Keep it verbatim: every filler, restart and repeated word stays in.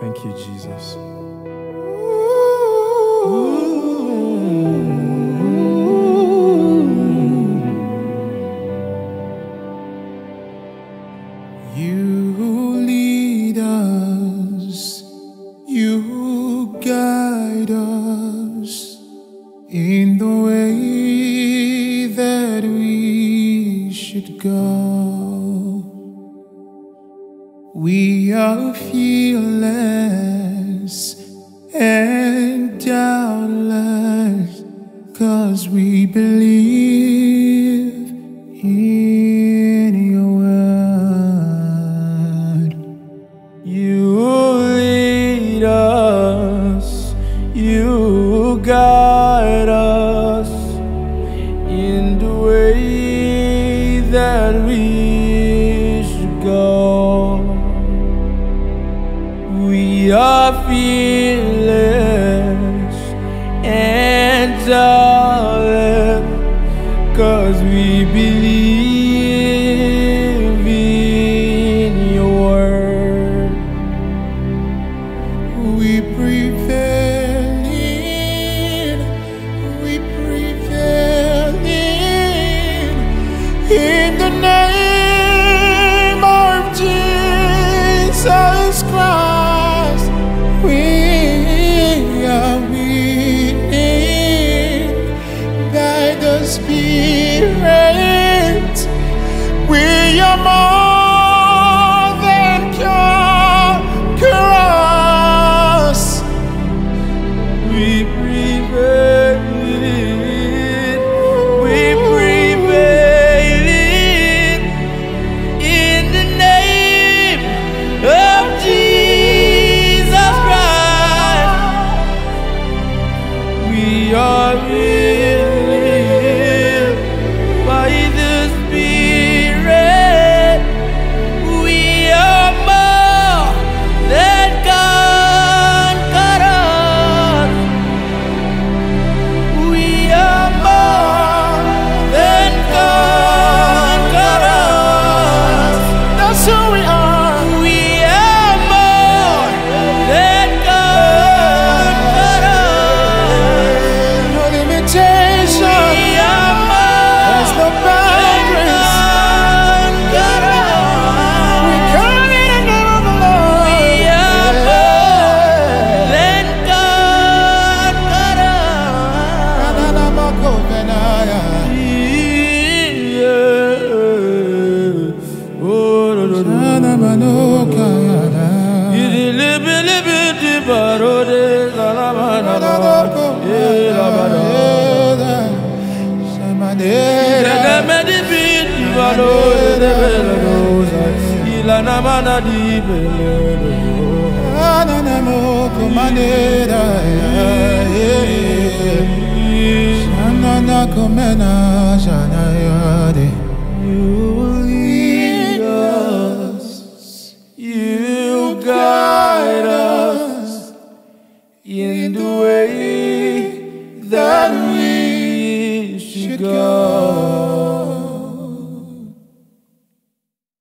Thank you, Jesus. You lead us, you guide us in the way that we should go. We are fearless and doubtless, 'cause we believe in your word. You lead us, you guide us in the way that we should go. We are fearless and doubtless, 'cause we believe in your word. We prevail in, we prevail in, in the name of Jesus Christ. We are winning by the Spirit. We are more than conquerors. We prevail in, we prevail in, in the name of Jesus Christ. We are willing by the Spirit. We are more than conquerors. We are more than conquerors. That's who we are. We are more than conquerors. No limitation. We are more. There's no boundaries. We come in the name of the Lord. We are more than conquerors.